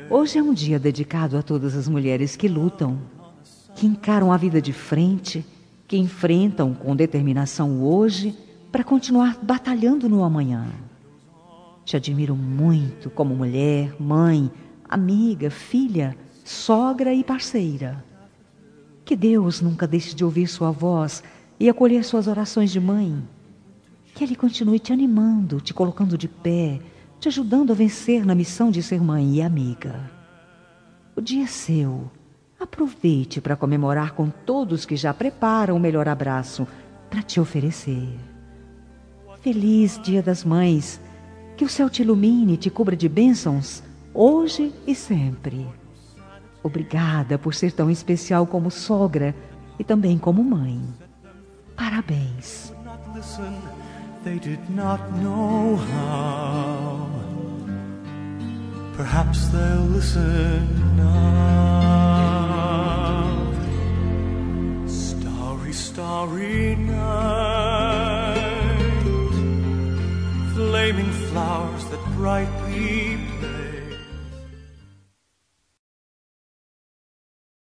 Hoje é um dia dedicado a todas as mulheres que lutam, que encaram a vida de frente, que enfrentam com determinação hoje para continuar batalhando no amanhã. Te admiro muito como mulher, mãe, amiga, filha, sogra e parceira. Que Deus nunca deixe de ouvir sua voz e acolher suas orações de mãe. Que Ele continue te animando, te colocando de pé, te ajudando a vencer na missão de ser mãe e amiga. O dia é seu. Aproveite para comemorar com todos que já preparam o melhor abraço para te oferecer. Feliz Dia das Mães. Que o céu te ilumine e te cubra de bênçãos, hoje e sempre. Obrigada por ser tão especial como sogra e também como mãe. Parabéns. They did not know how. Perhaps they'll listen now. Starry, starry night, flaming flowers that brightly